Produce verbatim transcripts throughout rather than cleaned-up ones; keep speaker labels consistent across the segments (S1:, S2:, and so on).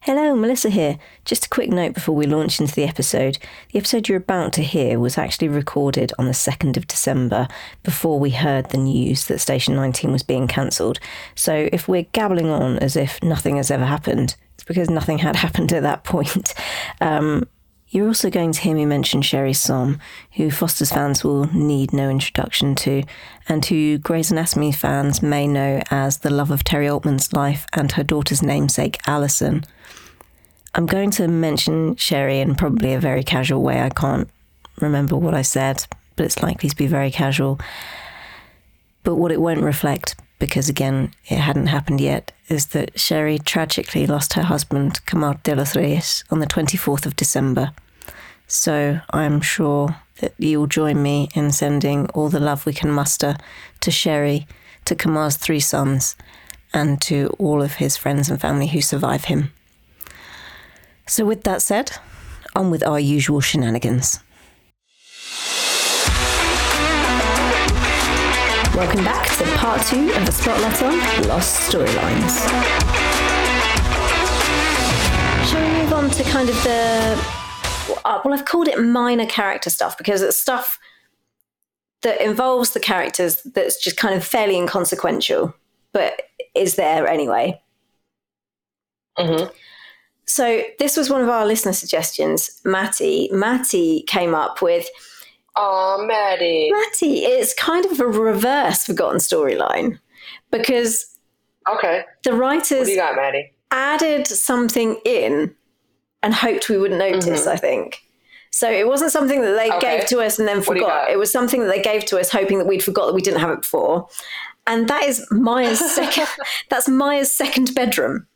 S1: Hello, Melissa here. Just a quick note before we launch into the episode. The episode you're about to hear was actually recorded on the second of December, before we heard the news that Station nineteen was being cancelled. So if we're gabbling on as if nothing has ever happened, it's because nothing had happened at that point. Um, you're also going to hear me mention Sherry Som, who Foster's fans will need no introduction to, and who Grey's Anatomy fans may know as the love of Terry Altman's life and her daughter's namesake, Alison. I'm going to mention Sherry in probably a very casual way. I can't remember what I said, but it's likely to be very casual. But what it won't reflect, because again, it hadn't happened yet, is that Sherry tragically lost her husband, Camar de los Reyes, on the twenty-fourth of December. So I'm sure that you'll join me in sending all the love we can muster to Sherry, to Camar's three sons, and to all of his friends and family who survive him. So with that said, on with our usual shenanigans. Welcome back to part two of the Spotlight on Lost Storylines. Shall we move on to kind of the... Well, I've called it minor character stuff because it's stuff that involves the characters that's just kind of fairly inconsequential, but is there anyway.
S2: Mm-hmm.
S1: So this was one of our listener suggestions, Matty. Matty came up with...
S2: Oh, Maddie.
S1: Matty, it's kind of a reverse forgotten storyline because
S2: okay.
S1: the writers
S2: what do you got, Maddie?
S1: added something in and hoped we wouldn't notice, mm-hmm. I think. So it wasn't something that they
S2: okay.
S1: gave to us and then forgot. It was something that they gave to us hoping that we'd forgot that we didn't have it before. And that is Maya's second, that's Maya's second bedroom.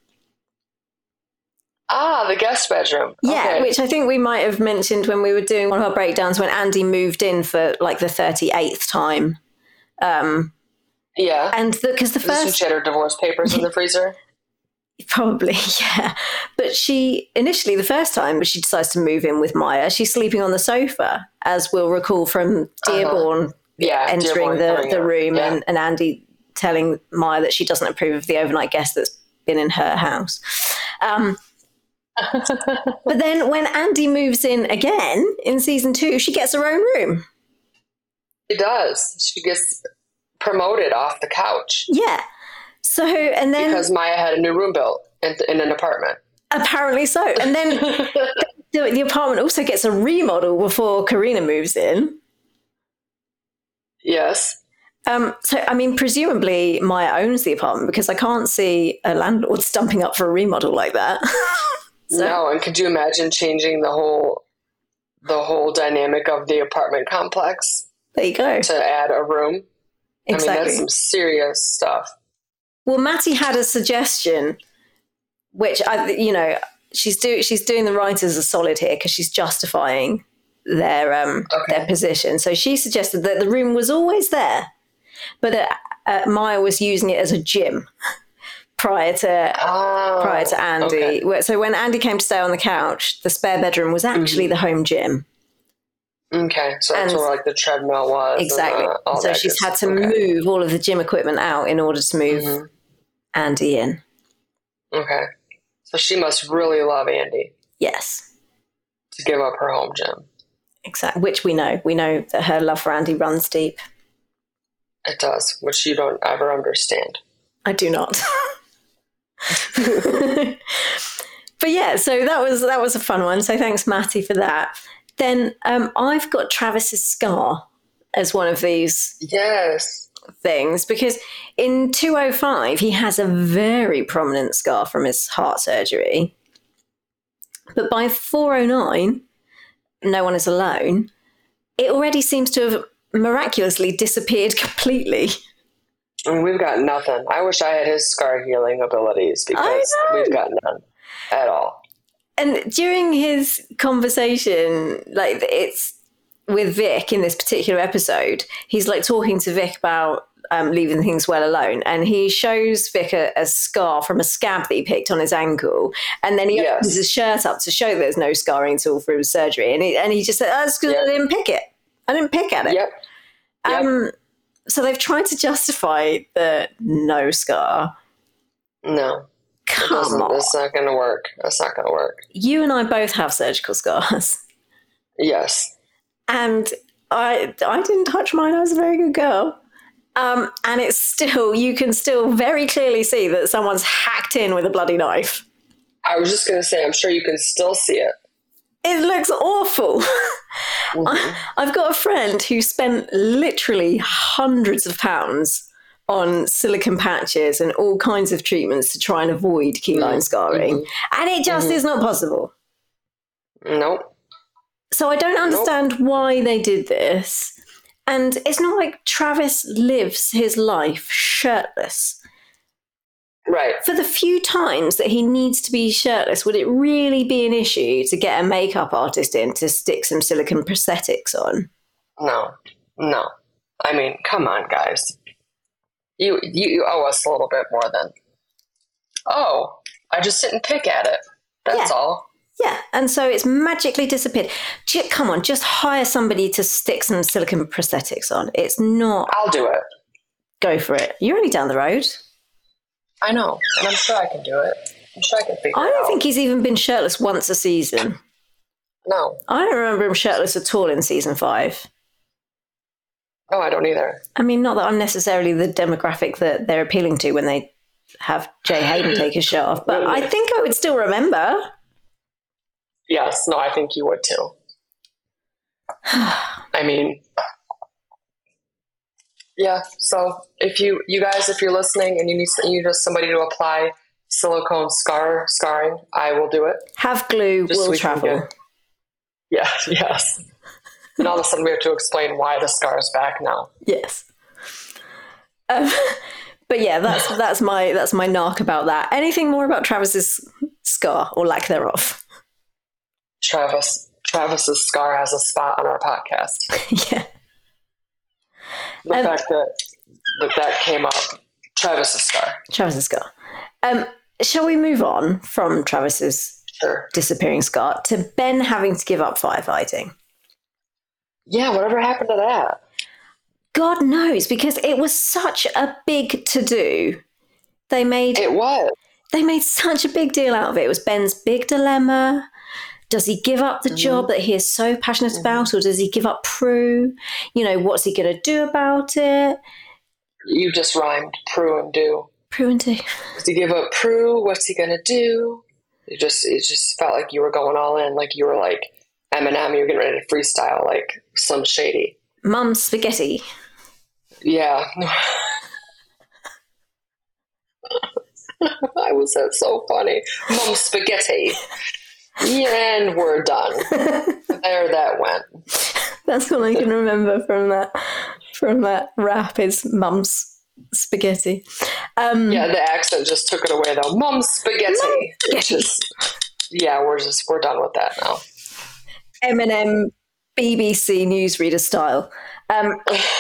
S2: Ah, the guest bedroom.
S1: Yeah,
S2: okay.
S1: Which I think we might have mentioned when we were doing one of our breakdowns when Andy moved in for like the thirty-eighth time. Um,
S2: yeah.
S1: And because the, the first...
S2: Some cheddar divorce papers in the freezer?
S1: Probably, yeah. But she, initially the first time she decides to move in with Maya, she's sleeping on the sofa, as we'll recall from Dearborn uh-huh. yeah,
S2: Dearborn
S1: entering the, the room
S2: yeah.
S1: and, and Andy telling Maya that she doesn't approve of the overnight guest that's been in her house. Um But then when Andy moves in again in season two, she gets her own room.
S2: She does. She gets promoted off the couch.
S1: Yeah. So, and then...
S2: Because Maya had a new room built in, in an apartment.
S1: Apparently so. And then the, the apartment also gets a remodel before Karina moves in.
S2: Yes.
S1: Um, so, I mean, presumably Maya owns the apartment because I can't see a landlord stumping up for a remodel like that.
S2: So. No, and could you imagine changing the whole the whole dynamic of the apartment complex?
S1: There you go.
S2: To add a room.
S1: Exactly.
S2: I mean, that's some serious stuff.
S1: Well, Matty had a suggestion, which I, you know, she's do she's doing the writers a solid here because she's justifying their um okay. their position. So she suggested that the room was always there, but that uh, Maya was using it as a gym. Prior to
S2: oh,
S1: prior to Andy.
S2: Okay.
S1: So when Andy came to stay on the couch, the spare bedroom was actually mm-hmm. the home gym.
S2: Okay, so that's and where like the treadmill was.
S1: Exactly.
S2: And, uh,
S1: so she's had to okay. move all of the gym equipment out in order to move mm-hmm. Andy in.
S2: Okay. So she must really love Andy.
S1: Yes.
S2: To give up her home gym. Exactly.
S1: Which we know. We know that her love for Andy runs deep.
S2: It does, which you don't ever understand.
S1: I do not. But yeah, so that was that was a fun one. So thanks, Matty, for that. Then um, I've got Travis's scar as one of these
S2: yes
S1: things because in two oh five he has a very prominent scar from his heart surgery, but by four oh nine, No One Is Alone, it already seems to have miraculously disappeared completely.
S2: And we've got nothing. I wish I had his scar healing abilities because we've got none at all.
S1: And during his conversation, like it's with Vic in this particular episode, he's like talking to Vic about um, leaving things well alone. And he shows Vic a, a scar from a scab that he picked on his ankle. And then he yes. opens his shirt up to show there's no scarring at all through his surgery. And he, and he just said, oh, that's because yep. I didn't pick it. I didn't pick at it.
S2: Yep. yep.
S1: Um, So they've tried to justify the no scar.
S2: No.
S1: Come on.
S2: It's not going to work. That's not going to work.
S1: You and I both have surgical scars.
S2: Yes.
S1: And I I didn't touch mine. I was a very good girl. Um, and it's still, you can still very clearly see that someone's hacked in with a bloody knife.
S2: I was just going to say, I'm sure you can still see it.
S1: It looks awful. Mm-hmm. I, I've got a friend who spent literally hundreds of pounds on silicone patches and all kinds of treatments to try and avoid keyline mm-hmm. scarring. Mm-hmm. And it just mm-hmm. is not possible.
S2: Nope.
S1: So I don't understand nope. why they did this. And it's not like Travis lives his life shirtless.
S2: Right.
S1: For the few times that he needs to be shirtless, would it really be an issue to get a makeup artist in to stick some silicone prosthetics on?
S2: No. No. I mean, come on, guys. You, you, you owe us a little bit more than, oh, I just sit and pick at it. That's
S1: yeah.
S2: all.
S1: Yeah, and so it's magically disappeared. J- come on, just hire somebody to stick some silicone prosthetics on. It's not...
S2: I'll do it.
S1: Go for it. You're only down the road.
S2: I know, and I'm sure I can do it. I'm sure I can figure it out.
S1: I don't think he's even been shirtless once a season.
S2: No.
S1: I don't remember him shirtless at all in season five.
S2: No, I don't either.
S1: I mean, not that I'm necessarily the demographic that they're appealing to when they have Jay Hayden take his shirt off, but I think I would still remember...
S2: Yes, no, I think you would too. I mean, yeah. So if you, you guys, if you're listening and you need, you need somebody to apply silicone scar scarring, I will do it.
S1: Have glue,
S2: Just
S1: will
S2: so we
S1: travel.
S2: Yeah, yes. And all of a sudden we have to explain why the scar is back now.
S1: Yes. Um, but yeah, that's that's my that's my narc about that. Anything more about Travis's scar or lack thereof?
S2: Travis, Travis's scar has a spot on our podcast.
S1: Yeah.
S2: The
S1: um,
S2: fact that, that that came up, Travis's scar.
S1: Travis's scar. Um, shall we move on from Travis's
S2: sure.
S1: disappearing scar to Ben having to give up firefighting?
S2: Yeah, whatever happened to that?
S1: God knows, because it was such a big to-do. They made...
S2: It was.
S1: They made such a big deal out of it. It was Ben's big dilemma. Does he give up the mm-hmm. job that he is so passionate mm-hmm. about, or does he give up Prue? You know, what's he going to do about it?
S2: You just rhymed Prue and do.
S1: Prue and do.
S2: Does he give up Prue? What's he going to do? It just it just felt like you were going all in, like you were like Eminem. You were getting ready to freestyle, like Slim Shady.
S1: Mum's spaghetti.
S2: Yeah. I was that so funny. Mum's spaghetti. And we're done. There that went.
S1: That's all I can remember from that from that rap is Mum's spaghetti. Um,
S2: yeah, the accent just took it away though. Mum's spaghetti.
S1: Mum's spaghetti.
S2: Just, yeah, we're just we're done with that now.
S1: Eminem B B C newsreader style. Um,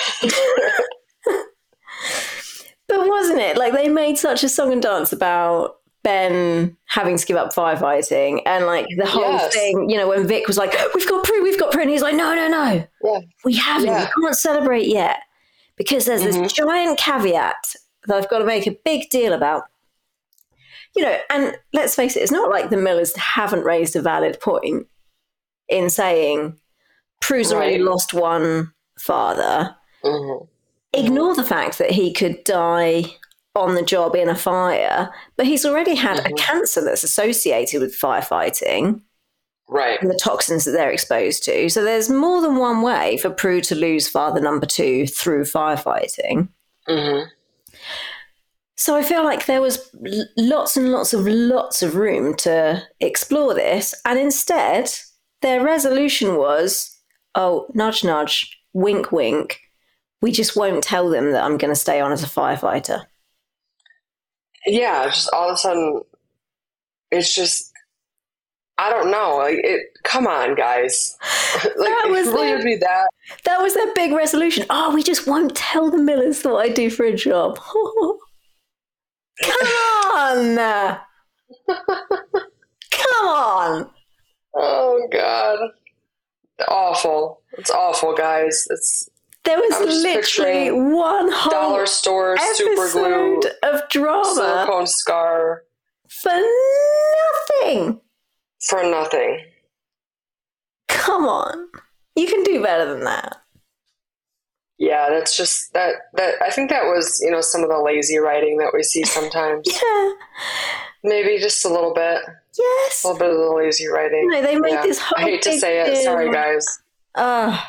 S1: but wasn't it? Like they made such a song and dance about Ben having to give up firefighting, and like the whole yes. thing, you know, when Vic was like, we've got Prue, we've got Prue, and he's like, no, no, no,
S2: yeah.
S1: we haven't, yeah. we can't celebrate yet, because there's mm-hmm. this giant caveat that I've got to make a big deal about. You know, and let's face it, it's not like the Millers haven't raised a valid point in saying Prue's right. already lost one father.
S2: Mm-hmm.
S1: Ignore the fact that he could die on the job in a fire, but he's already had mm-hmm. a cancer that's associated with firefighting,
S2: right?
S1: And the toxins that they're exposed to. So there's more than one way for Prue to lose father number two through firefighting.
S2: Mm-hmm.
S1: So I feel like there was lots and lots of lots of room to explore this, and instead their resolution was, oh, nudge, nudge, wink, wink. We just won't tell them that I'm going to stay on as a firefighter.
S2: Yeah, just all of a sudden, it's just, I don't know. Like, it. Come on, guys. Like,
S1: that was
S2: it really
S1: their,
S2: would be that.
S1: That was their big resolution. Oh, we just won't tell the Millers what I do for a job. Come on! Come on!
S2: Oh, God. Awful. It's awful, guys. It's.
S1: There was literally one whole
S2: dollar store super glue
S1: of drama
S2: silicone scar
S1: for nothing.
S2: For nothing.
S1: Come on. You can do better than that.
S2: Yeah, that's just that that I think that was, you know, some of the lazy writing that we see sometimes.
S1: Yeah.
S2: Maybe just a little bit.
S1: Yes.
S2: A little bit of the lazy writing.
S1: No, they made
S2: yeah.
S1: this whole
S2: I hate to say it.
S1: deal.
S2: Sorry, guys.
S1: Uh,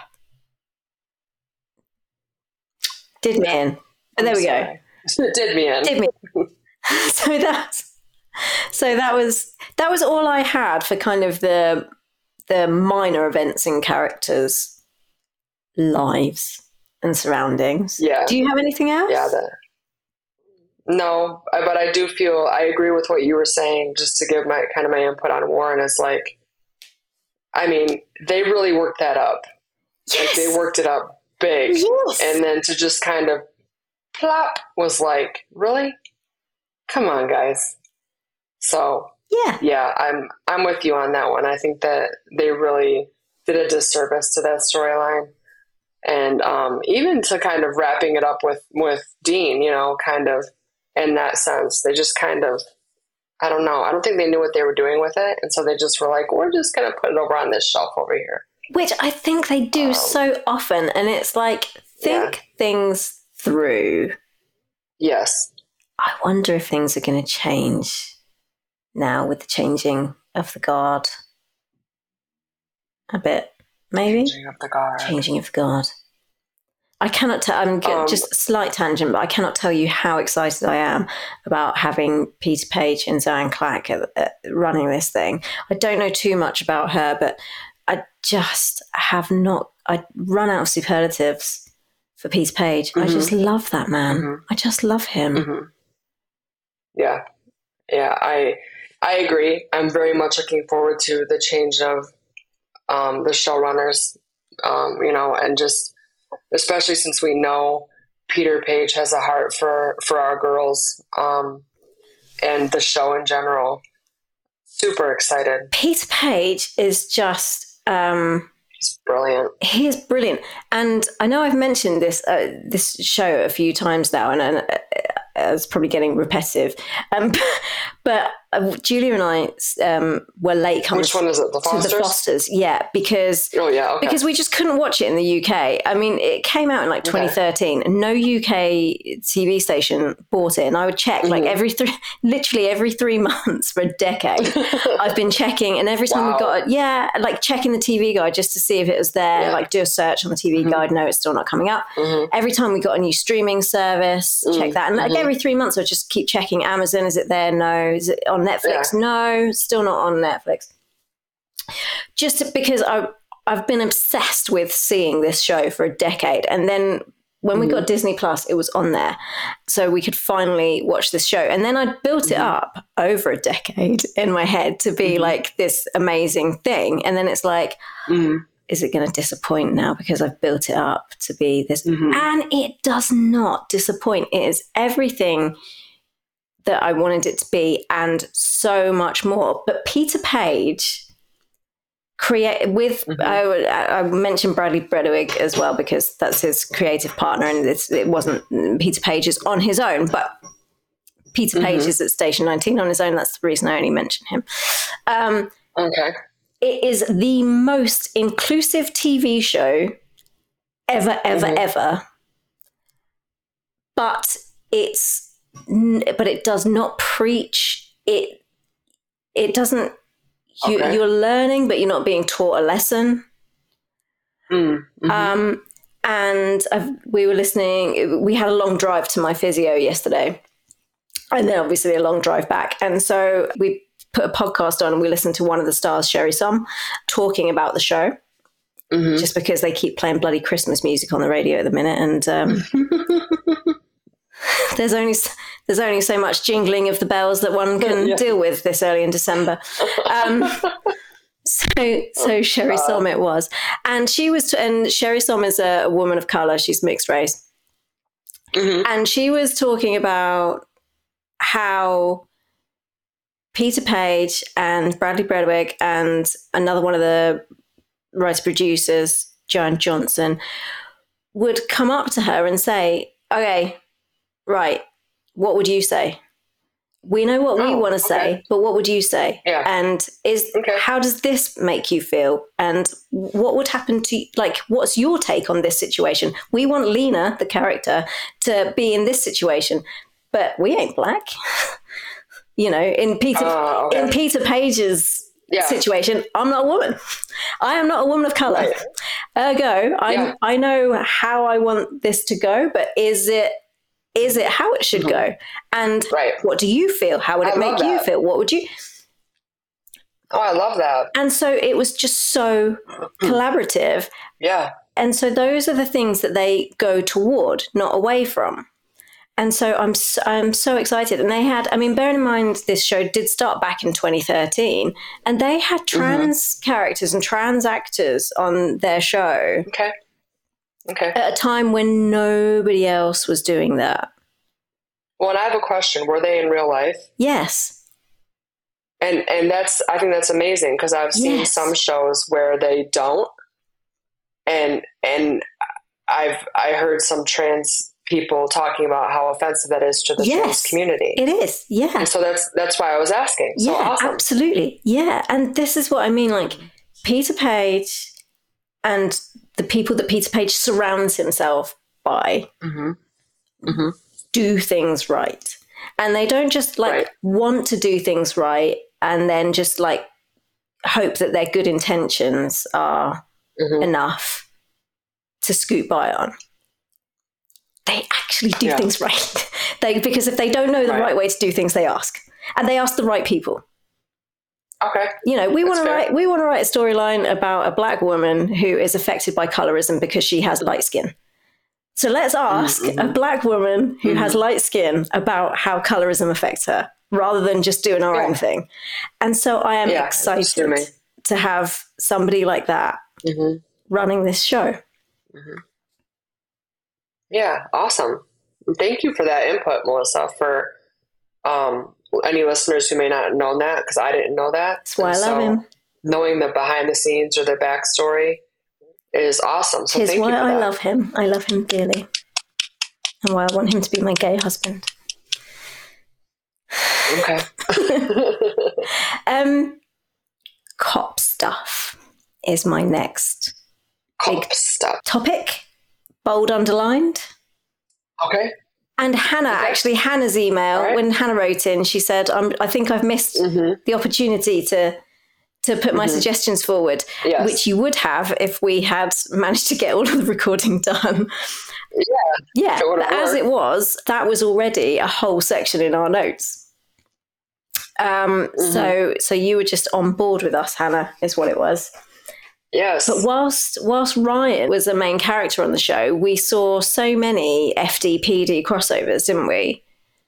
S1: did me in. But there we go.
S2: It did me in.
S1: Did me in. So that's so that was that was all I had for kind of the the minor events and characters' lives and surroundings.
S2: Yeah.
S1: Do you have anything else?
S2: Yeah. The, no, but I do feel I agree with what you were saying. Just to give my kind of my input on Warren is like, I mean, they really worked that up.
S1: Yes.
S2: Like they worked it up big,
S1: yes.
S2: And then to just kind of plop was like, really? Come on, guys. So
S1: yeah,
S2: yeah, I'm I'm with you on that one. I think that they really did a disservice to that storyline, and um, even to kind of wrapping it up with with Dean, you know, kind of in that sense, they just kind of, I don't know, I don't think they knew what they were doing with it, and so they just were like, we're just gonna put it over on this shelf over here,
S1: which I think they do um, so often, and it's like think yeah. things through.
S2: Yes.
S1: I wonder if things are going to change now with the changing of the guard a bit, maybe?
S2: Changing of the guard.
S1: Changing of the guard. I cannot tell, I'm um, just a slight tangent, but I cannot tell you how excited I am about having Peter Page and Zoe Clack at, at running this thing. I don't know too much about her, but I just have not, I run out of superlatives for Peter Page. Mm-hmm. I just love that man. Mm-hmm. I just love him.
S2: Mm-hmm. Yeah. Yeah, I I agree. I'm very much looking forward to the change of um, the showrunners, um, you know, and just especially since we know Peter Page has a heart for, for our girls um, and the show in general. Super excited.
S1: Peter Page is just... Um,
S2: He's brilliant.
S1: He is brilliant. And I know I've mentioned this uh, this show a few times now, and, and uh, it's probably getting repetitive. Um, but uh, Julia and I um, were late coming.
S2: Which one is it? The Fosters?
S1: To the Fosters, yeah. Because
S2: oh yeah, okay.
S1: because we just couldn't watch it in the U K. I mean, it came out in like twenty thirteen, and no U K T V station bought it. And I would check mm-hmm. like every three, literally every three months for a decade. I've been checking, and every time wow. we got it, yeah, like checking the T V guide just to see if it was there. Yeah. Like do a search on the T V mm-hmm. guide. No, it's still not coming up. Mm-hmm. Every time we got a new streaming service, mm-hmm. check that, and like mm-hmm. every three months I would just keep checking Amazon. Is it there? No. Is it on Netflix? Yeah. No, still not on Netflix. Just because I, I've been obsessed with seeing this show for a decade. And then when mm-hmm. we got Disney Plus, it was on there. So we could finally watch this show. And then I built mm-hmm. it up over a decade in my head to be mm-hmm. like this amazing thing. And then it's like, mm-hmm. is it going to disappoint now because I've built it up to be this? Mm-hmm. And it does not disappoint. It is everything that I wanted it to be and so much more. But Peter Page create with mm-hmm. I, I mentioned Bradley Bredewig as well because that's his creative partner, and it's, it wasn't Peter Page is on his own, but Peter mm-hmm. Page is at Station nineteen on his own. That's the reason I only mention him. Um,
S2: okay,
S1: it is the most inclusive T V show ever, ever, mm-hmm. ever. But it's but it does not preach. It it doesn't. You, okay. You're learning, but you're not being taught a lesson. Mm-hmm. Um, and I've, we were listening. We had a long drive to my physio yesterday, and then obviously a long drive back. And so we put a podcast on, and we listened to one of the stars, Sherry Som, talking about the show. Mm-hmm. Just because they keep playing bloody Christmas music on the radio at the minute, and um, there's only there's only so much jingling of the bells that one can yeah. deal with this early in December. Um, so so Sherry uh, Som it was, and she was, and Sherry Som is a, a woman of color. She's mixed race, mm-hmm. and she was talking about how Peter Page and Bradley Bredewig and another one of the writer producers, Joan Johnson, would come up to her and say, okay, right, what would you say? We know what we
S2: Oh,
S1: want to say,
S2: okay.
S1: but what would you say?
S2: Yeah.
S1: And is
S2: Okay.
S1: how does this make you feel? And what would happen to, like, what's your take on this situation? We want Lena, the character, to be in this situation, but we ain't black. You know, in Peter
S2: Uh, okay.
S1: in Peter Page's
S2: Yeah.
S1: situation, I'm not a woman. I am not a woman of color.
S2: Right.
S1: Ergo, I
S2: Yeah.
S1: I know how I want this to go, but is it is it how it should
S2: Mhm.
S1: go? And
S2: Right.
S1: what do you feel? How would it
S2: I
S1: make
S2: love
S1: you
S2: that.
S1: feel? What would you?
S2: Oh, I love that.
S1: And so it was just so collaborative.
S2: Yeah.
S1: And so those are the things that they go toward, not away from. And so I'm so, I'm so excited. And they had, I mean, bearing in mind this show did start back in twenty thirteen, and they had trans mm-hmm. characters and trans actors on their show.
S2: Okay. Okay.
S1: At a time when nobody else was doing that.
S2: Well, and I have a question. Were they in real life?
S1: Yes.
S2: And and that's, I think that's amazing, because I've seen
S1: yes.
S2: some shows where they don't. And and I've I heard some trans people talking about how offensive that is to the
S1: yes,
S2: trans community.
S1: It is, yeah.
S2: And so that's that's why I was asking. So
S1: yeah,
S2: awesome.
S1: Absolutely. Yeah. And this is what I mean, like Peter Page and the people that Peter Page surrounds himself by
S2: mm-hmm. Mm-hmm.
S1: do things right. And they don't just like
S2: right.
S1: want to do things right and then just like hope that their good intentions are mm-hmm. enough to scoot by on. They actually do yeah. things right. They because if they don't know the right. right way to do things, they ask. And they ask the right people.
S2: Okay.
S1: You know, we want to
S2: fair.
S1: write we want to write a storyline about a black woman who is affected by colorism because she has light skin. So let's ask mm-hmm. a black woman who mm-hmm. has light skin about how colorism affects her, rather than just doing our yeah. own thing. And so I am yeah, excited to have somebody like that mm-hmm. running this show.
S2: Mm-hmm. Yeah, awesome. Thank you for that input, Melissa, for um, any listeners who may not have known that, because I didn't know that.
S1: That's why
S2: and
S1: I love
S2: so
S1: him.
S2: Knowing the behind the scenes or the backstory is awesome. So
S1: Here's
S2: thank
S1: why
S2: you for
S1: I
S2: that.
S1: love him. I love him dearly. And why I want him to be my gay husband.
S2: Okay.
S1: um, cop stuff is my next
S2: cop
S1: big
S2: stuff
S1: topic. Bold underlined.
S2: Okay.
S1: And Hannah, okay. actually, Hannah's email, right. when Hannah wrote in, she said, I'm, I think I've missed mm-hmm. the opportunity to to put my mm-hmm. suggestions forward, yes. which you would have if we had managed to get all of the recording done.
S2: Yeah.
S1: Yeah. But as it was, that was already a whole section in our notes. Um, mm-hmm. So so you were just on board with us, Hannah, is what it was.
S2: Yes.
S1: But whilst whilst Ryan was a main character on the show, we saw so many F D P D crossovers, didn't we?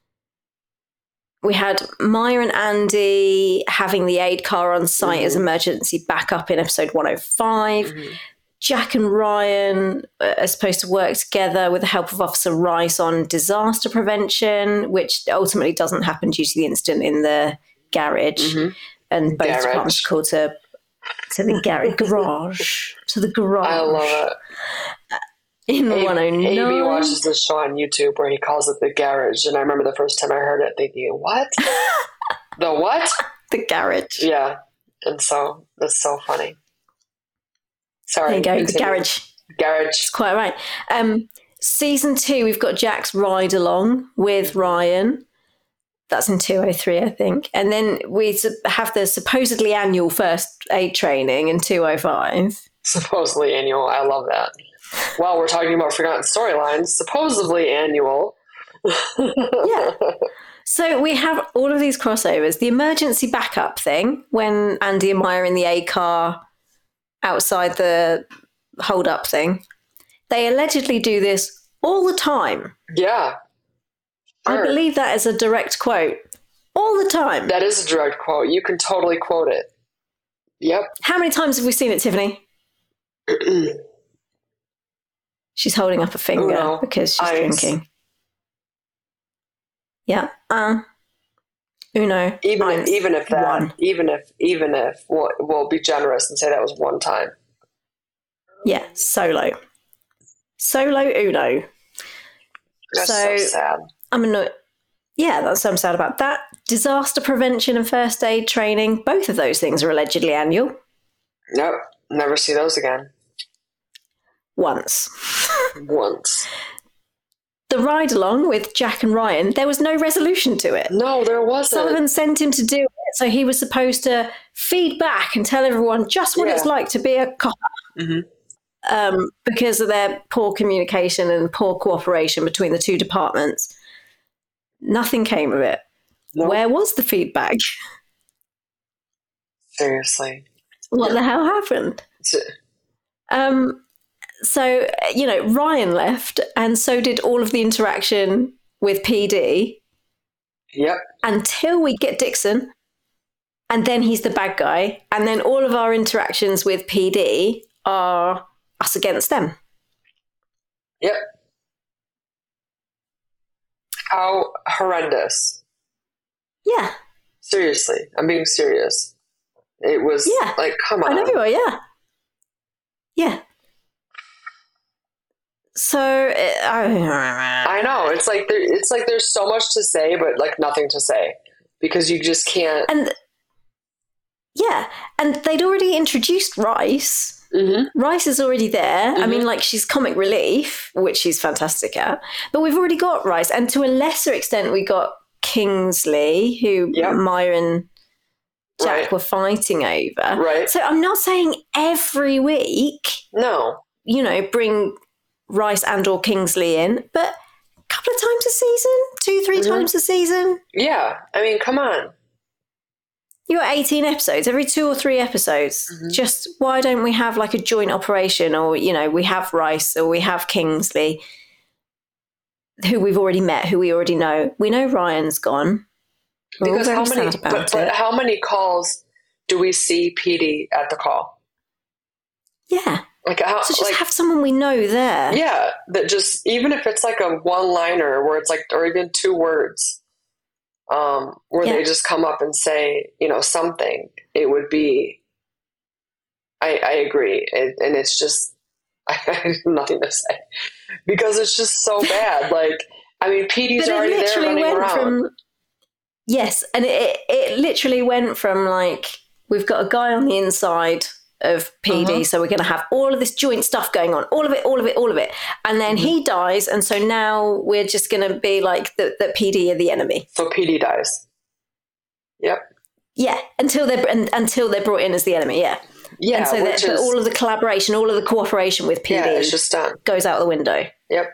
S1: We had Maya and Andy having the aid car on site mm-hmm. as emergency backup in episode one oh five. Mm-hmm. Jack and Ryan are supposed to work together with the help of Officer Rice on disaster prevention, which ultimately doesn't happen due to the incident in the garage. Mm-hmm. And both garage. departments are called to, to the garage, garage, to the garage.
S2: I love it.
S1: In
S2: A-
S1: one oh nine.
S2: A B watches this show on YouTube where he calls it the garage. And I remember the first time I heard it thinking, what? The what?
S1: The garage.
S2: Yeah. And so that's so funny. Sorry.
S1: There you go,
S2: continue.
S1: The garage.
S2: Garage.
S1: That's quite right. Um, season two, we've got Jack's ride along with Ryan. That's in two oh three, I think. And then we have the supposedly annual first aid training in two oh five.
S2: Supposedly annual. I love that. While we're talking about forgotten storylines, supposedly annual.
S1: Yeah. So we have all of these crossovers. The emergency backup thing, when Andy and Maya are in the A car outside the hold-up thing. They allegedly do this all the time.
S2: Yeah.
S1: Sure. I believe that is a direct quote. All the time.
S2: That is a direct quote. You can totally quote it. Yep.
S1: How many times have we seen it, Tiffany? She's holding up a finger
S2: Uno,
S1: because she's
S2: ice.
S1: drinking. Yeah. Uh, Uno.
S2: Even if, even if that,
S1: one.
S2: even if, even if, we'll, we'll be generous and say that was one time.
S1: Yeah, solo. Solo Uno.
S2: That's
S1: so,
S2: so sad.
S1: I'm annoyed. Yeah, that's what I'm sad about. That disaster prevention and first aid training. Both of those things are allegedly annual.
S2: Nope, never see those again.
S1: Once.
S2: Once.
S1: The ride along with Jack and Ryan, there was no resolution to it.
S2: No, there wasn't.
S1: Sullivan sent him to do it, so he was supposed to feed back and tell everyone just what yeah. it's like to be a cop.
S2: Mm-hmm.
S1: Um, because of their poor communication and poor cooperation between the two departments. Nothing came of it. Nope. Where was the feedback?
S2: Seriously.
S1: What yeah. the hell happened? Um... So, you know, Ryan left, and so did all of the interaction with P D.
S2: Yep.
S1: Until we get Dixon, and then he's the bad guy, and then all of our interactions with P D are us against them.
S2: Yep. How horrendous.
S1: Yeah.
S2: Seriously, I'm being serious. It was yeah. like, come on.
S1: I know you are, yeah. Yeah. So uh,
S2: I know it's like there, it's like there's so much to say, but like nothing to say because you just can't.
S1: And yeah, and they'd already introduced Rice.
S2: Mm-hmm.
S1: Rice is already there.
S2: Mm-hmm.
S1: I mean, like she's comic relief, which she's fantastic at. But we've already got Rice, and to a lesser extent, we got Kingsley, who
S2: yep.
S1: Myra and Jack
S2: right.
S1: were fighting over.
S2: Right.
S1: So I'm not saying every week.
S2: No.
S1: You know, bring Rice and or Kingsley in, but a couple of times a season, two, three mm-hmm. times a season.
S2: Yeah, I mean, come on.
S1: You got eighteen episodes, every two or three episodes. Mm-hmm. Just why don't we have like a joint operation, or you know, we have Rice or we have Kingsley, who we've already met, who we already know. We know Ryan's gone. We're
S2: because
S1: all very
S2: how many?
S1: sad about
S2: but, but
S1: it.
S2: how many calls do we see P D at the call?
S1: Yeah.
S2: Like how,
S1: so just
S2: like,
S1: have someone we know there.
S2: Yeah, that just even if it's like a one-liner where it's like, or even two words, um, where yeah. they just come up and say, you know, something. It would be. I, I agree, it, and it's just I have nothing to say because it's just so bad. Like I mean, P D's already there running around.
S1: From, yes, and it it literally went from like we've got a guy on the inside of P D, uh-huh. so we're going to have all of this joint stuff going on, all of it, all of it, all of it, and then mm-hmm. he dies, and so now we're just going to be like that. That P D are the enemy.
S2: So P D dies. Yep.
S1: Yeah, until they're and, until they're brought in as the enemy. Yeah.
S2: Yeah.
S1: And so
S2: which
S1: that,
S2: is,
S1: all of the collaboration, all of the cooperation with P D,
S2: yeah, it's just done.
S1: Goes out the window.
S2: Yep.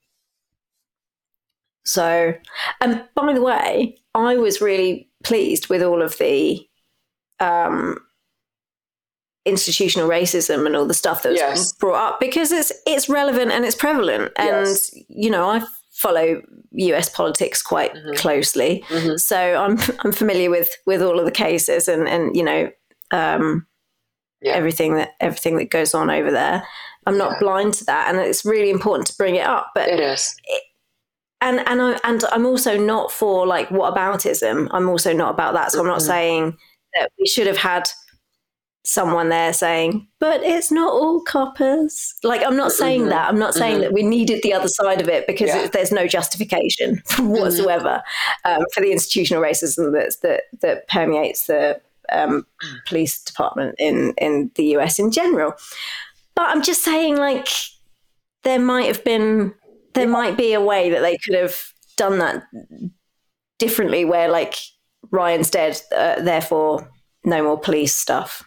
S1: So, and by the way, I was really pleased with all of the. Um, institutional racism and all the stuff that was yes. brought up because it's it's relevant and it's prevalent and yes. you know I follow U S politics quite mm-hmm. closely mm-hmm. so I'm I'm familiar with with all of the cases and and you know um yeah. everything that everything that goes on over there. I'm not yeah. blind to that, and it's really important to bring it up, but
S2: it is
S1: it, and and I and I'm also not for like whataboutism. I'm also not about that, so mm-hmm. I'm not saying that we should have had someone there saying, but it's not all coppers. Like, I'm not saying mm-hmm. that. I'm not saying mm-hmm. that we needed the other side of it because yeah. it, there's no justification whatsoever mm-hmm. um, for the institutional racism that's, that that permeates the um, police department in, in the U S in general. But I'm just saying, like, there might have been, there yeah. might be a way that they could have done that differently where, like, Ryan's dead, uh, therefore no more police stuff.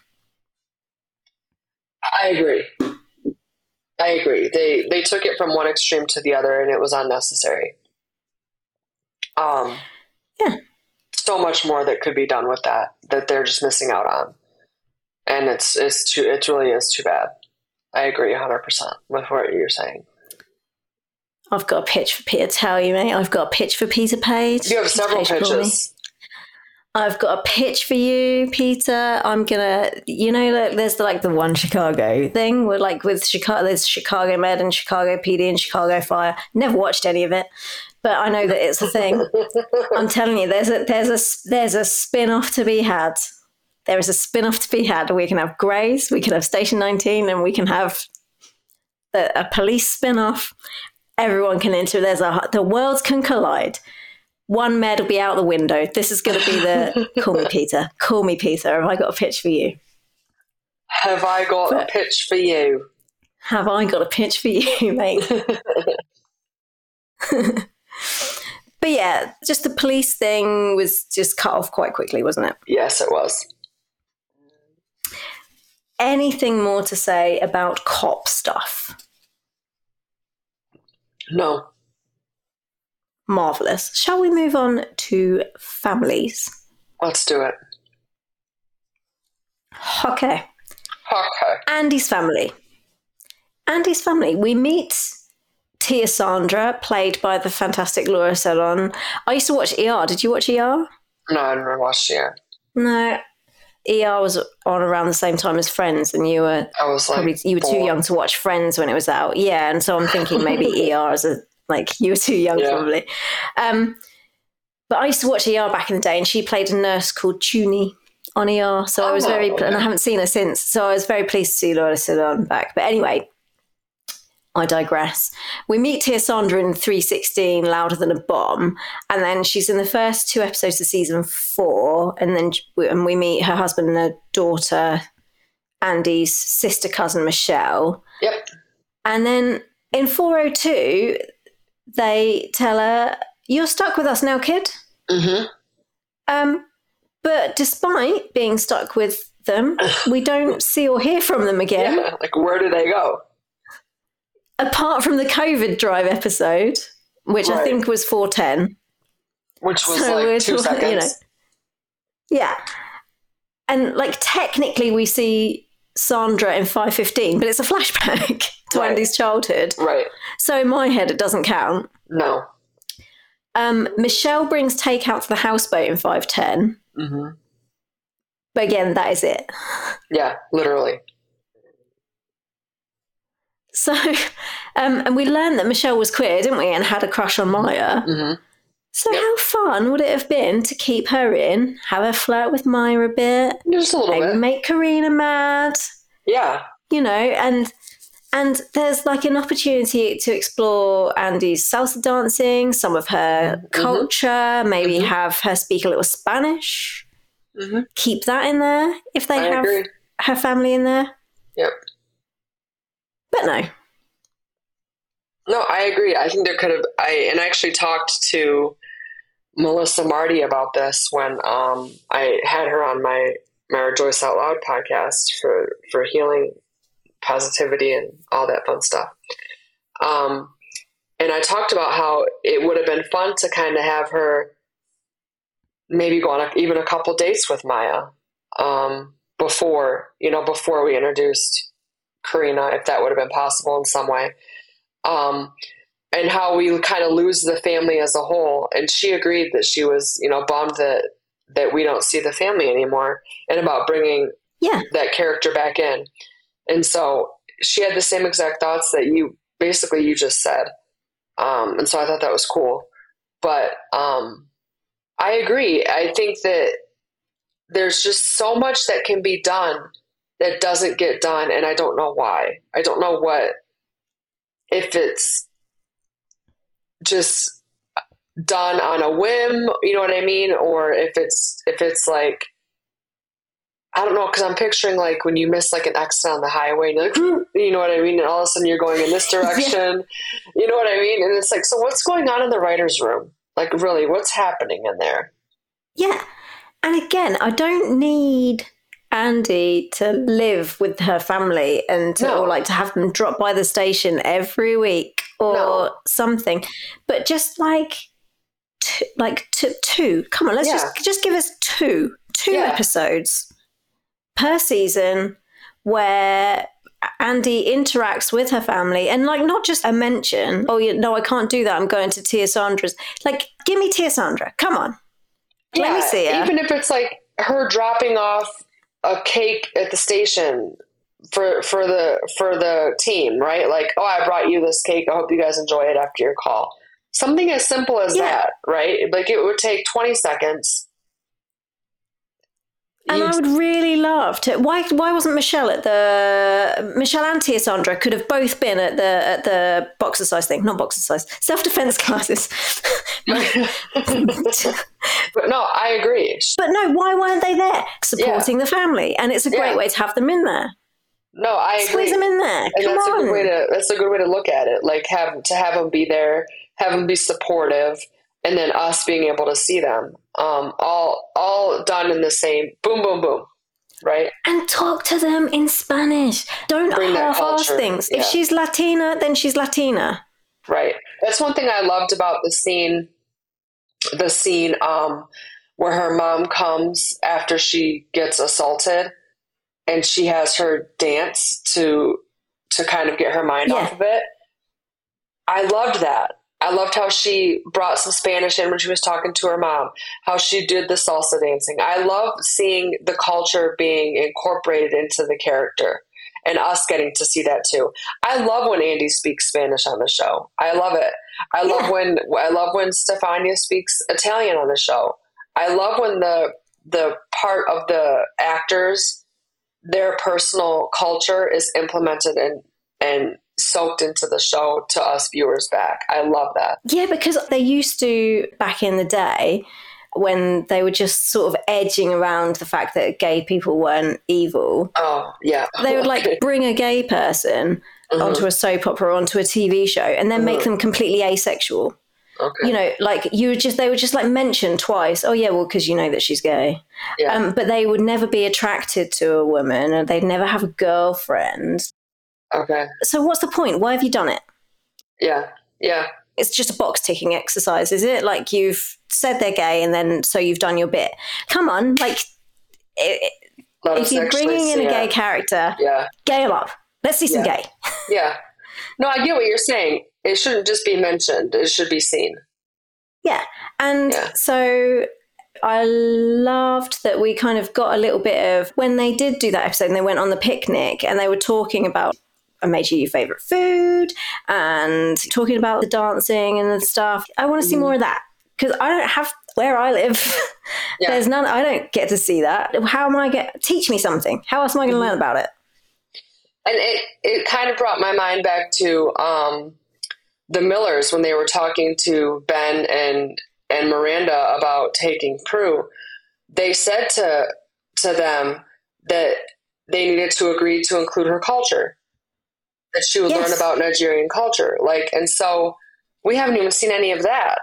S2: I agree. I agree. They they took it from one extreme to the other, and it was unnecessary. Um,
S1: yeah.
S2: So much more that could be done with that that they're just missing out on, and it's it's too it really is too bad. I agree one hundred percent with what you're saying.
S1: I've got a pitch for Peter. Tell you, mate. I've got a pitch for Peter Page.
S2: You have several
S1: Page
S2: pitches.
S1: I've got a pitch for you, Peter. I'm gonna, you know, like, there's the, like the One Chicago thing. We're like with Chicago, there's Chicago Med and Chicago P D and Chicago Fire. Never watched any of it, but I know that it's a thing. I'm telling you, there's a there's a there's a spin-off to be had. There is a spin-off to be had. We can have Grays, we can have Station nineteen, and we can have the, a police spin-off. Everyone can enter. There's a the worlds can collide. One med will be out the window. This is going to be the call me Peter. Call me Peter. Have I got a pitch for you?
S2: Have I got but, a pitch for you?
S1: Have I got a pitch for you, mate? But yeah, just the police thing was just cut off quite quickly, wasn't it?
S2: Yes, it was.
S1: Anything more to say about cop stuff?
S2: No.
S1: Marvellous. Shall we move on to families?
S2: Let's do it.
S1: Okay.
S2: Okay.
S1: Andy's family. Andy's family. We meet Tia Sandra, played by the fantastic Laura Salon. I used to watch E R. Did you watch E R?
S2: No, I never watched E R.
S1: No. E R was on around the same time as Friends, and you were
S2: I was like
S1: probably you were
S2: four.
S1: too young to watch Friends when it was out. Yeah, and so I'm thinking maybe E R as a like you were too young yeah. probably. Um, but I used to watch E R back in the day, and she played a nurse called Tuny on E R. So oh, I was very, okay. and I haven't seen her since. So I was very pleased to see Laura Salon back. But anyway, I digress. We meet Tia Sandra in three sixteen, Louder Than a Bomb, and then she's in the first two episodes of season four, and then and we meet her husband and her daughter, Andy's sister cousin Michelle.
S2: Yep.
S1: And then in four oh two, they tell her, "You're stuck with us now, kid."
S2: Mm-hmm.
S1: Um, but despite being stuck with them, we don't see or hear from them again.
S2: Yeah, like where do they go?
S1: Apart from the COVID drive episode, which right. I think was four ten.
S2: Which was so like two seconds. You know,
S1: yeah. And like technically we see Sandra in five fifteen, but it's a flashback to right. Andy's childhood.
S2: Right.
S1: So in my head, it doesn't count.
S2: No.
S1: Um, Michelle brings takeout to the houseboat in five ten.
S2: Mm-hmm.
S1: But again, that is it.
S2: Yeah, literally.
S1: So, um, and we learned that Michelle was queer, didn't we? And had a crush on Maya.
S2: Mm-hmm.
S1: So
S2: yep.
S1: how fun would it have been to keep her in, have her flirt with Maya a bit?
S2: Just a little
S1: maybe
S2: bit.
S1: Make Karina mad.
S2: Yeah.
S1: You know, and and there's like an opportunity to explore Andy's salsa dancing, some of her mm-hmm. culture, maybe mm-hmm. have her speak a little Spanish.
S2: Mm-hmm.
S1: Keep that in there if they
S2: I
S1: have
S2: agree.
S1: Her family in there.
S2: Yep.
S1: But no.
S2: No, I agree. I think there could have, I, and I actually talked to Melissa Marty about this when um, I had her on my, my Rejoice Out Loud podcast for, for healing positivity and all that fun stuff. Um, and I talked about how it would have been fun to kind of have her maybe go on a, even a couple dates with Maya um, before, you know, before we introduced Karina, if that would have been possible in some way. Um, and how we kind of lose the family as a whole. And she agreed that she was, you know, bummed that, that we don't see the family anymore and about bringing
S1: yeah.
S2: that character back in. And so she had the same exact thoughts that you, basically you just said. Um, and so I thought that was cool, but, um, I agree. I think that there's just so much that can be done that doesn't get done. And I don't know why. I don't know what, if it's just done on a whim, you know what I mean? Or if it's, if it's like, I don't know, because I'm picturing like when you miss like an exit on the highway and you're like, you know what I mean? And all of a sudden you're going in this direction, yeah. You know what I mean? And it's like, so what's going on in the writer's room? Like really, what's happening in there?
S1: Yeah. And again, I don't need Andy to live with her family and to, no. or like to have them drop by the station every week or no. something, but just like two, like two, two. Come on, let's yeah. just just give us two two yeah. episodes per season where Andy interacts with her family and like not just a mention, oh you no I can't do that, I'm going to Tia Sandra's. Like give me Tia Sandra, come on,
S2: yeah,
S1: let me see her.
S2: Even if it's like her dropping off a cake at the station for for the for the team, right? Like, oh, I brought you this cake, I hope you guys enjoy it after your call. Something as simple as yeah. that, right? Like it would take twenty seconds.
S1: And I would really love to. Why? Why wasn't Michelle at the Michelle and Tia Sandra could have both been at the at the boxer size thing, not boxer size, self defense classes.
S2: But no, I agree.
S1: But no, why weren't they there supporting yeah. the family? And it's a great yeah. way to have them in there.
S2: No, I agree.
S1: Squeeze them in there.
S2: And
S1: Come
S2: that's
S1: on.
S2: a good way to. That's a good way to look at it. Like have to have them be there, have them be supportive. And then us being able to see them, um, all all done in the same boom, boom, boom, right?
S1: And talk to them in Spanish. Don't half-ass things. Yeah. If she's Latina, then she's Latina.
S2: Right. That's one thing I loved about the scene. The scene um, where her mom comes after she gets assaulted, and she has her dance to to kind of get her mind yeah. off of it. I loved that. I loved how she brought some Spanish in when she was talking to her mom, how she did the salsa dancing. I love seeing the culture being incorporated into the character and us getting to see that too. I love when Andy speaks Spanish on the show. I love it. I love yeah. when I love when Stefania speaks Italian on the show. I love when the the part of the actors, their personal culture is implemented and and soaked into the show to us viewers back. I love that.
S1: Yeah, because they used to, back in the day, when they were just sort of edging around the fact that gay people weren't evil.
S2: Oh, yeah.
S1: They would like bring a gay person mm-hmm. onto a soap opera, onto a T V show, and then mm-hmm. make them completely asexual. Okay. You know, like you would just, they would just like mention twice, oh yeah, well, because you know that she's gay. Yeah. Um, but they would never be attracted to a woman, and they'd never have a girlfriend.
S2: Okay.
S1: So what's the point? Why have you done it?
S2: Yeah. Yeah.
S1: It's just a box ticking exercise, is it? Like you've said they're gay and then so you've done your bit. Come on, like it, if you're bringing in a gay character,
S2: yeah.
S1: gay them up. Let's see some
S2: yeah.
S1: gay.
S2: Yeah. No, I get what you're saying. It shouldn't just be mentioned. It should be seen.
S1: Yeah. And yeah. so I loved that we kind of got a little bit of, when they did do that episode and they went on the picnic and they were talking about, I made you your favourite food and talking about the dancing and the stuff. I want to see mm. more of that because I don't have, where I live, yeah. there's none, I don't get to see that. How am I get, teach me something. How else am I going to mm. learn about it?
S2: And it, it kind of brought my mind back to um, the Millers when they were talking to Ben and and Miranda about taking Prue. They said to to them that they needed to agree to include her culture, that she would yes. learn about Nigerian culture. Like, and so we haven't even seen any of that,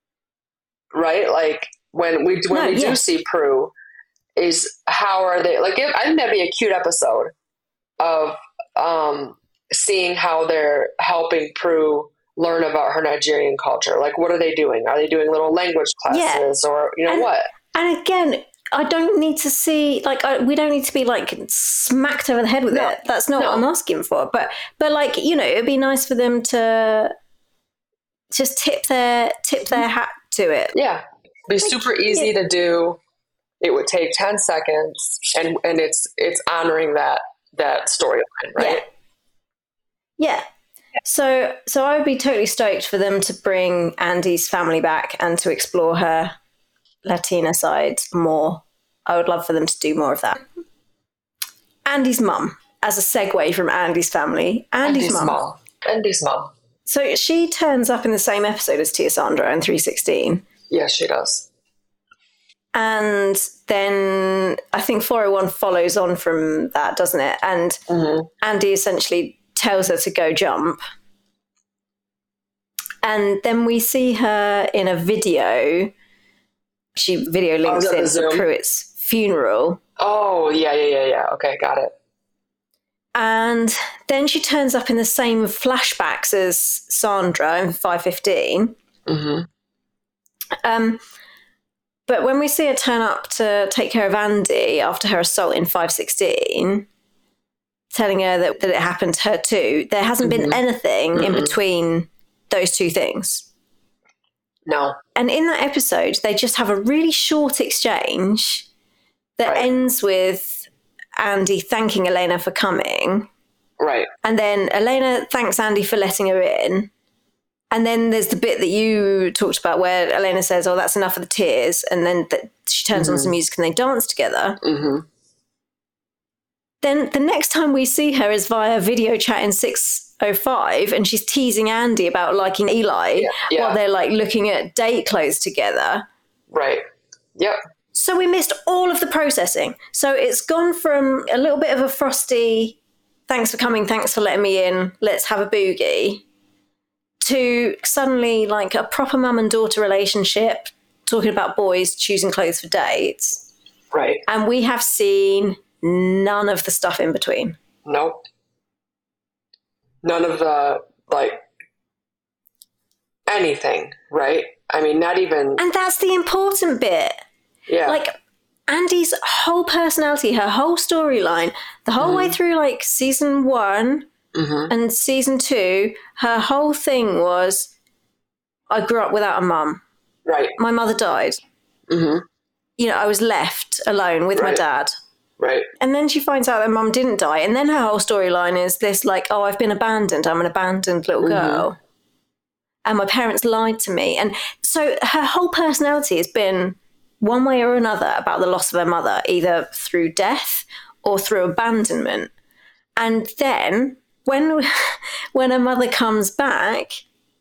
S2: right? Like when we when no, we yeah. do see Prue, is how are they? Like, I think that'd be a cute episode of um, seeing how they're helping Prue learn about her Nigerian culture. Like, what are they doing? Are they doing little language classes yeah. or, you know,
S1: and,
S2: what?
S1: And again, I don't need to see, like, I, we don't need to be, like, smacked over the head with no. it. That's not no. what I'm asking for. But, but like, you know, it'd be nice for them to just tip their, tip their hat to it.
S2: Yeah. It'd be like, super easy yeah. to do. It would take ten seconds and, and it's, it's honoring that, that storyline, right?
S1: Yeah. yeah. So, so I would be totally stoked for them to bring Andy's family back and to explore her Latina side more. I would love for them to do more of that. Andy's mum, as a segue from Andy's family, Andy's, Andy's mum.
S2: mom. Andy's mum.
S1: So she turns up in the same episode as Tia Sandra in three sixteen.
S2: Yes, she does.
S1: And then I think four oh one follows on from that, doesn't it? And mm-hmm. Andy essentially tells her to go jump. And then we see her in a video. She video links oh, in Pruitt's funeral.
S2: Oh, yeah, yeah, yeah, yeah. Okay, got it.
S1: And then she turns up in the same flashbacks as Sandra in five fifteen.
S2: Mm-hmm.
S1: Um, but when we see her turn up to take care of Andy after her assault in five sixteen, telling her that, that it happened to her too, there hasn't mm-hmm. been anything mm-hmm. in between those two things.
S2: No.
S1: And in that episode, they just have a really short exchange that right. ends with Andy thanking Elena for coming.
S2: Right.
S1: And then Elena thanks Andy for letting her in. And then there's the bit that you talked about where Elena says, oh, that's enough of the tears. And then the, she turns mm-hmm. on some music and they dance together.
S2: Mm-hmm.
S1: Then the next time we see her is via video chat in six oh five, and she's teasing Andy about liking Eli
S2: yeah, yeah.
S1: while they're like looking at date clothes together.
S2: Right. Yep.
S1: So we missed all of the processing. So it's gone from a little bit of a frosty, thanks for coming, thanks for letting me in, let's have a boogie, to suddenly like a proper mum and daughter relationship, talking about boys choosing clothes for dates.
S2: Right.
S1: And we have seen none of the stuff in between.
S2: Nope. None of the, like, anything, right? I mean, not even...
S1: And that's the important bit.
S2: Yeah.
S1: Like, Andy's whole personality, her whole storyline, the whole mm-hmm. way through, like, season one mm-hmm. and season two, her whole thing was, I grew up without a mum.
S2: Right.
S1: My mother died.
S2: Mm-hmm.
S1: You know, I was left alone with
S2: right.
S1: my dad.
S2: Right.
S1: And then she finds out that mum didn't die. And then her whole storyline is this, like, oh, I've been abandoned. I'm an abandoned little mm-hmm. girl. And my parents lied to me. And so her whole personality has been one way or another about the loss of her mother, either through death or through abandonment. And then when, when her mother comes back,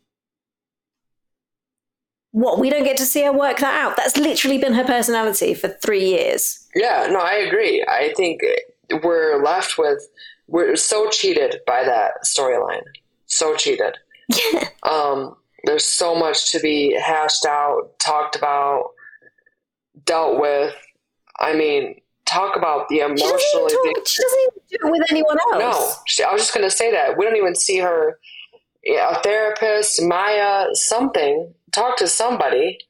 S1: what, we don't get to see her work that out. That's literally been her personality for three years.
S2: Yeah, no, I agree. I think we're left with, we're so cheated by that storyline. So cheated.
S1: Yeah.
S2: Um, there's so much to be hashed out, talked about, dealt with. I mean, talk about the emotional...
S1: She doesn't even, talk, she doesn't even do it with anyone else.
S2: No, she, I was just going to say that. We don't even see her, yeah, a therapist, Maya, something. Talk to somebody.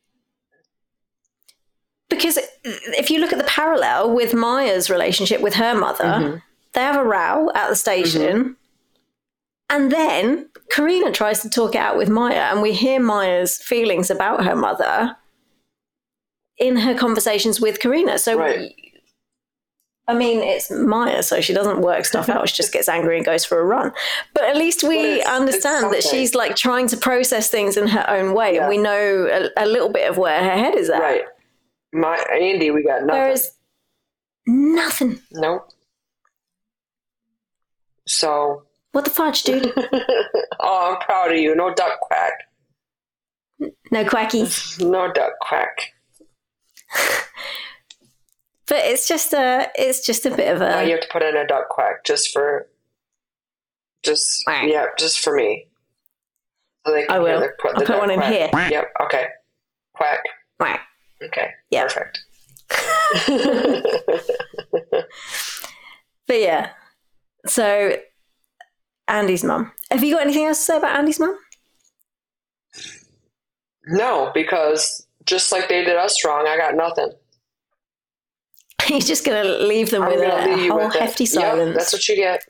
S1: Because if you look at the parallel with Maya's relationship with her mother, mm-hmm. they have a row at the station, mm-hmm. and then Karina tries to talk it out with Maya, and we hear Maya's feelings about her mother in her conversations with Karina. So,
S2: right.
S1: I mean, it's Maya, so she doesn't work stuff out. She just gets angry and goes for a run. But at least we understand that she's like trying to process things in her own way. Yeah. And we know a, a little bit of where her head is at.
S2: Right. My Andy, we got nothing.
S1: There's nothing.
S2: Nope. So.
S1: What the fudge, dude?
S2: Oh, I'm proud of you. No duck quack.
S1: No quackies.
S2: No duck quack.
S1: But it's just a, it's just a bit of a...
S2: No, you have to put in a duck quack just for, just, quack. yeah, just for me. So they can
S1: I will.
S2: The, put
S1: I'll put one in
S2: quack.
S1: here.
S2: Yep, okay. Quack.
S1: Quack.
S2: Okay,
S1: yep.
S2: Perfect.
S1: But yeah, so Andy's mum. Have you got anything else to say about Andy's mum?
S2: No, because just like they did us wrong, I got nothing.
S1: You're just going to leave them
S2: I'm
S1: with a, a whole
S2: with
S1: hefty
S2: it.
S1: silence.
S2: Yep, that's what you get.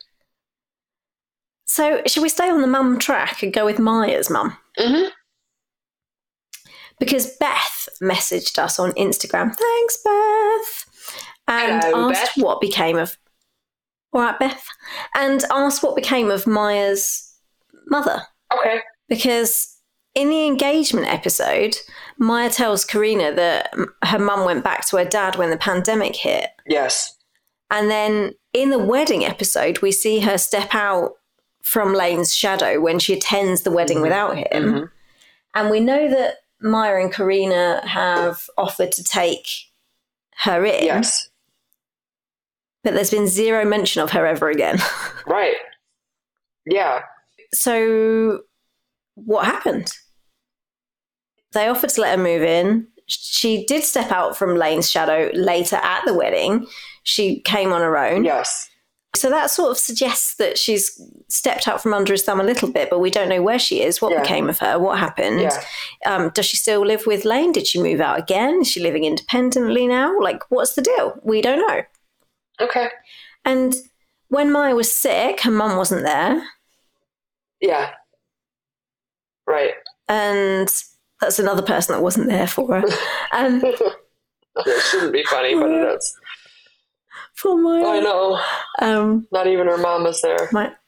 S1: So should we stay on the mum track and go with Maya's mum?
S2: Mm-hmm.
S1: Because Beth messaged us on Instagram. Thanks, Beth. And
S2: Hello,
S1: asked
S2: Beth.
S1: what became of... All right, Beth. And asked what became of Maya's mother.
S2: Okay.
S1: Because in the engagement episode, Maya tells Karina that her mum went back to her dad when the pandemic hit.
S2: Yes.
S1: And then in the wedding episode, we see her step out from Lane's shadow when she attends the wedding mm-hmm. without him. Mm-hmm. And we know that Maya and Karina have offered to take her in.
S2: Yes.
S1: But there's been zero mention of her ever again.
S2: Right. Yeah.
S1: So what happened? They offered to let her move in. She did step out from Lane's shadow later at the wedding. She came on her own.
S2: Yes.
S1: So that sort of suggests that she's stepped out from under his thumb a little bit, but we don't know where she is, what yeah. became of her, what happened.
S2: Yeah.
S1: Um, does she still live with Lane? Did she move out again? Is she living independently now? Like, what's the deal? We don't know.
S2: Okay.
S1: And when Maya was sick, her mum wasn't there.
S2: Yeah. Right.
S1: And that's another person that wasn't there for her. Um,
S2: it shouldn't be funny, but it is.
S1: Poor Maya.
S2: I know.
S1: Um,
S2: Not even her mom is there.
S1: My,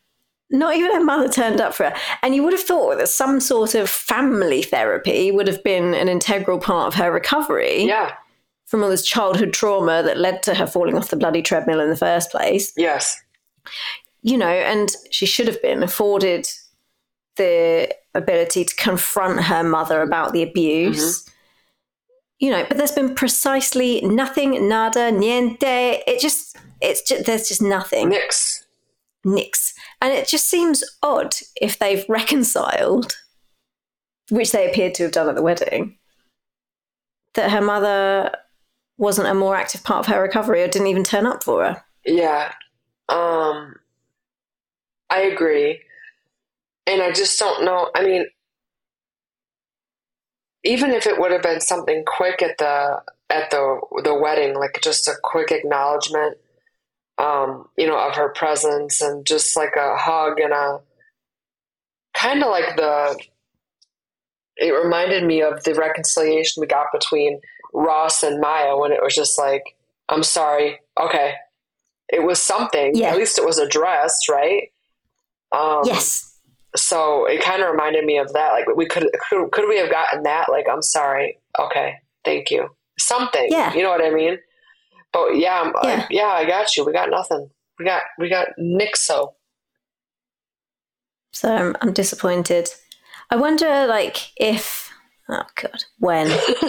S1: Not even her mother turned up for her. And you would have thought that some sort of family therapy would have been an integral part of her recovery.
S2: Yeah.
S1: From all this childhood trauma that led to her falling off the bloody treadmill in the first place.
S2: Yes.
S1: You know, and she should have been afforded the ability to confront her mother about the abuse. Mm-hmm. You know, but there's been precisely nothing, nada, niente. It just, it's just, there's just nothing.
S2: Nix.
S1: Nix. And it just seems odd if they've reconciled, which they appeared to have done at the wedding, that her mother wasn't a more active part of her recovery or didn't even turn up for her.
S2: Yeah. Um, I agree. And I just don't know. I mean, even if it would have been something quick at the at the the wedding, like just a quick acknowledgement, um, you know, of her presence and just like a hug and a kind of like the, it reminded me of the reconciliation we got between Ross and Maya when it was just like, I'm sorry. Okay. It was something. Yeah. At least it was addressed, right? Um,
S1: yes.
S2: So it kind of reminded me of that. Like we could, could, could we have gotten that? Like, I'm sorry. Okay. Thank you. Something, yeah. You know what I mean? But yeah, I'm, yeah. I, yeah, I got you. We got nothing. We got, we got nixo.
S1: So I'm, I'm disappointed. I wonder like if, oh God, when,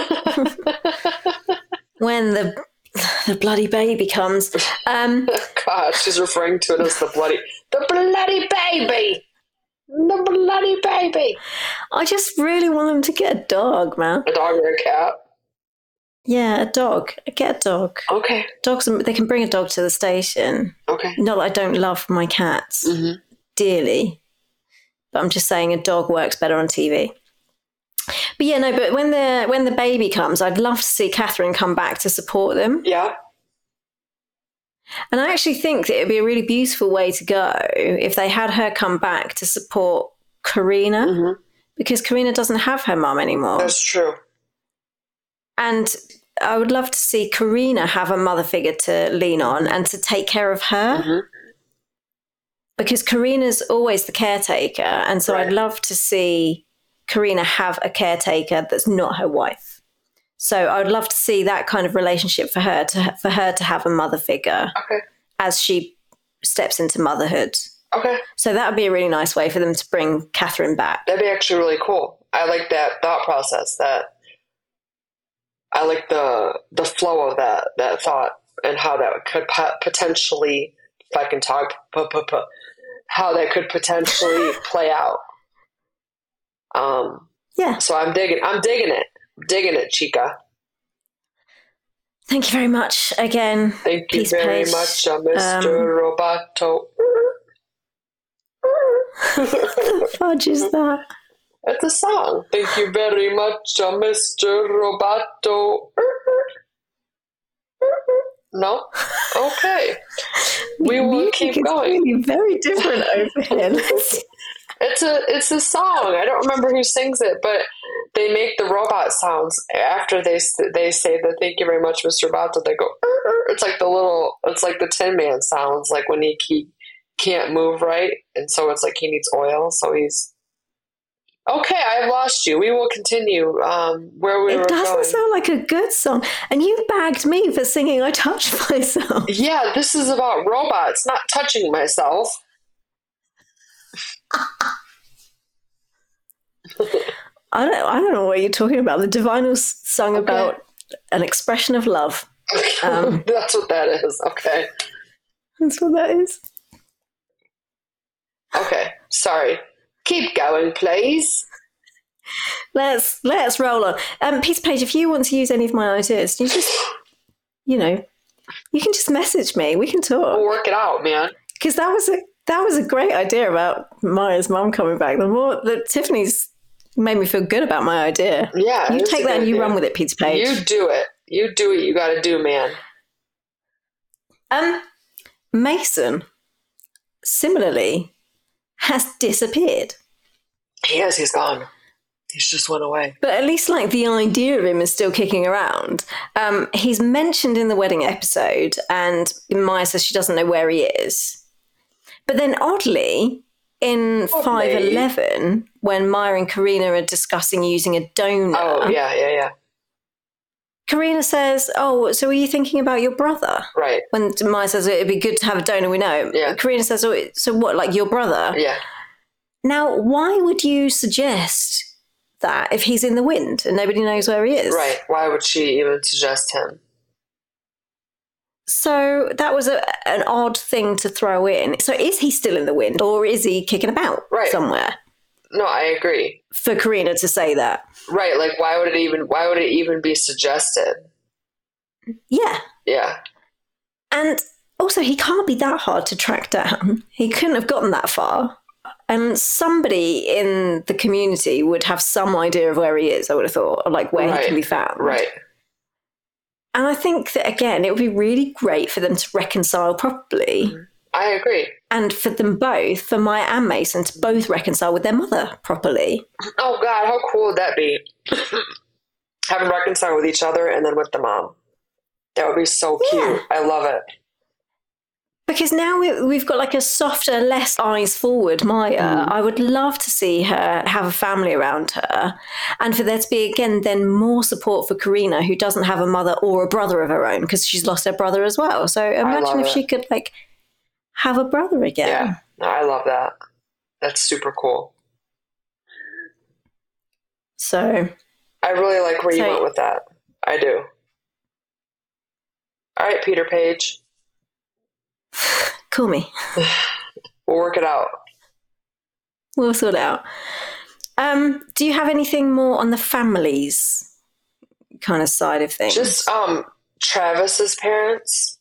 S1: when the, the bloody baby comes. Um,
S2: God, she's referring to it as the bloody, the bloody baby. The bloody baby.
S1: I just really want them to get a dog, man.
S2: A dog or a cat?
S1: Yeah, a dog. Get a dog.
S2: Okay.
S1: Dogs, they can bring a dog to the station.
S2: Okay.
S1: Not that I don't love my cats
S2: mm-hmm.
S1: dearly, but I'm just saying a dog works better on T V. But yeah, no, but when the when the baby comes, I'd love to see Catherine come back to support them.
S2: Yeah.
S1: And I actually think that it would be a really beautiful way to go if they had her come back to support Karina,
S2: mm-hmm.
S1: because Karina doesn't have her mum anymore.
S2: That's true.
S1: And I would love to see Karina have a mother figure to lean on and to take care of her.
S2: Mm-hmm.
S1: Because Karina's always the caretaker. And so right. I'd love to see Karina have a caretaker that's not her wife. So I would love to see that kind of relationship for her to for her to have a mother figure
S2: okay.
S1: as she steps into motherhood.
S2: Okay.
S1: So that would be a really nice way for them to bring Catherine back.
S2: That'd be actually really cool. I like that thought process. That I like the the flow of that that thought and how that could po- potentially, if I can talk, pu- pu- pu- how that could potentially play out. Um.
S1: Yeah.
S2: So I'm digging. I'm digging it. Digging it, Chica.
S1: Thank you very much again.
S2: Thank you very page. much, uh, Mister Um, Roboto.
S1: What the fudge is that?
S2: It's a song. Thank you very much, uh, Mister Roboto. No? Okay. We will keep
S1: is
S2: going.
S1: Really very different over here.
S2: It's a it's a song. I don't remember who sings it, but they make the robot sounds after they they say the thank you very much, Mister Roboto. They go. Er, er. It's like the little. It's like the Tin Man sounds, like when he, he can't move right, and so it's like he needs oil. So he's okay. I've lost you. We will continue um, where we
S1: it
S2: were going.
S1: It doesn't sound like a good song, and you bagged me for singing "I Touched Myself."
S2: Yeah, this is about robots, not touching myself.
S1: I don't. I don't know what you're talking about. The Divinyls sung okay. about an expression of love.
S2: Um, that's what that is. Okay,
S1: that's what that is.
S2: Okay, sorry. Keep going, please.
S1: Let's let's roll on. Um, Peter Page, if you want to use any of my ideas, you just, you know, you can just message me. We can talk.
S2: We'll work it out, man.
S1: Because that was a that was a great idea about Maya's mum coming back. The more that Tiffany's made me feel good about my idea.
S2: Yeah,
S1: you take that and you idea. Run with it, Peter Page.
S2: You do it. You do what you got to do, man.
S1: Um, Mason, similarly, has disappeared.
S2: He has. He's gone. He's just went away.
S1: But at least, like, the idea of him is still kicking around. Um, he's mentioned in the wedding episode, and Maya says she doesn't know where he is. But then, oddly, in
S2: Oh,
S1: five
S2: maybe.
S1: eleven, when Maya and Karina are discussing using a donor,
S2: Oh, yeah, yeah, yeah.
S1: Karina says, oh, so are you thinking about your brother?
S2: Right.
S1: When Maya says it'd be good to have a donor we know,
S2: Yeah.
S1: Karina says, oh, so what, like your brother?
S2: Yeah.
S1: Now, why would you suggest that if he's in the wind and nobody knows where he is?
S2: Right. Why would she even suggest him?
S1: So that was a, an odd thing to throw in. So is he still in the wind, or is he kicking about
S2: Right.
S1: somewhere?
S2: No, I agree.
S1: For Karina to say that.
S2: Right. Like, why would it even, why would it even be suggested?
S1: Yeah.
S2: Yeah.
S1: And also, he can't be that hard to track down. He couldn't have gotten that far. And somebody in the community would have some idea of where he is, I would have thought, or like where
S2: Right.
S1: he can be found.
S2: Right.
S1: And I think that, again, it would be really great for them to reconcile properly.
S2: I agree.
S1: And for them both, for Maya and Mason, to both reconcile with their mother properly.
S2: Oh, God, how cool would that be? Have them reconcile with each other and then with the mom. That would be so cute.
S1: Yeah.
S2: I love it.
S1: Because now we, we've got like a softer, less eyes forward Maya.
S2: Mm.
S1: I would love to see her have a family around her. And for there to be, again, then more support for Karina, who doesn't have a mother or a brother of her own, because she's lost her brother as well. So imagine if
S2: it.
S1: she could, like, have a brother again.
S2: Yeah, no, I love that. That's super cool.
S1: So
S2: I really like where you
S1: So-
S2: went with that. I do. All right, Peter Page.
S1: call me.
S2: We'll work it out.
S1: We'll sort it out. Um, do you have anything more on the families kind of side of things?
S2: Just um, Travis's parents.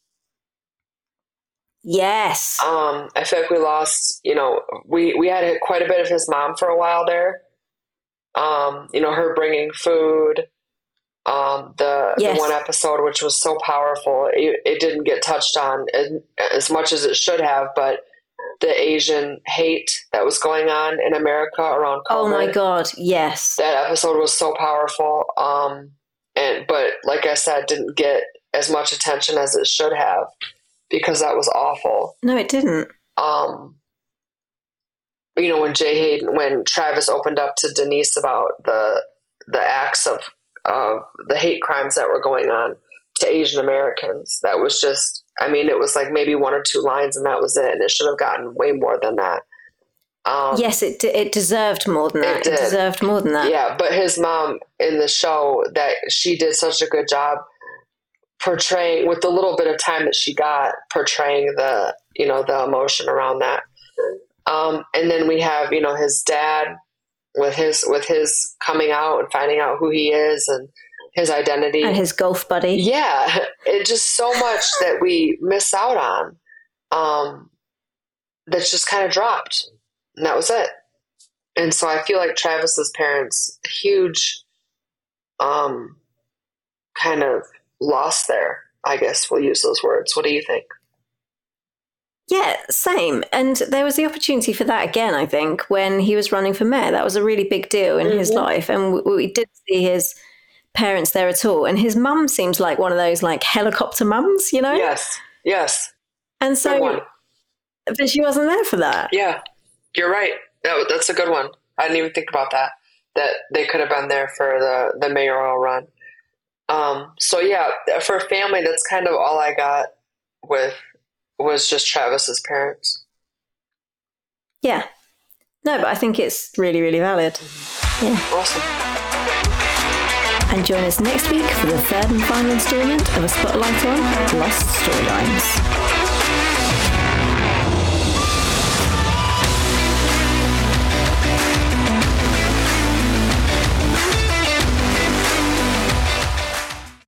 S1: Yes.
S2: Um, I feel like we lost, you know, we, we had quite a bit of his mom for a while there. Um, you know, her bringing food. Um, the,
S1: Yes.
S2: the one episode, which was so powerful, it, it didn't get touched on as, as much as it should have, but the Asian hate that was going on in America around COVID.
S1: Oh my God, yes.
S2: That episode was so powerful. Um, and, but like I said, didn't get as much attention as it should have because that was awful.
S1: No, it didn't.
S2: Um, you know, when Jay Hayden, when Travis opened up to Denise about the, the acts of, of the hate crimes that were going on to Asian Americans, that was just, I mean, it was like maybe one or two lines and that was it. And it should have gotten way more than that. Um,
S1: Yes, it it deserved more than that.
S2: It
S1: It,
S2: did.
S1: deserved more than that.
S2: Yeah, but his mom in the show, that she did such a good job portraying, with the little bit of time that she got, portraying the, you know, the emotion around that. Um, and then we have, you know, his dad with his, with his coming out and finding out who he is and his identity.
S1: And his golf buddy.
S2: Yeah, it just so much that we miss out on, um, that's just kind of dropped. And that was it. And so I feel like Travis's parents, huge, um, kind of lost there, I guess we'll use those words. What do you think?
S1: Yeah, same. And there was the opportunity for that again, I think, when he was running for mayor. That was a really big deal in his
S2: Mhm.
S1: life. And we, we did see his parents there at all. And his mum seems like one of those like helicopter mums, you know?
S2: Yes, yes.
S1: And
S2: Good
S1: so,
S2: one.
S1: but she wasn't there for that.
S2: Yeah, you're right. That, that's a good one. I didn't even think about that, that they could have been there for the, the mayoral run. Um, so yeah, for a family, that's kind of all I got with, was just Travis's parents.
S1: Yeah. No, but I think it's really, really valid. Yeah.
S2: Awesome.
S1: And join us next week for the third and final installment of a spotlight on Lost Storylines.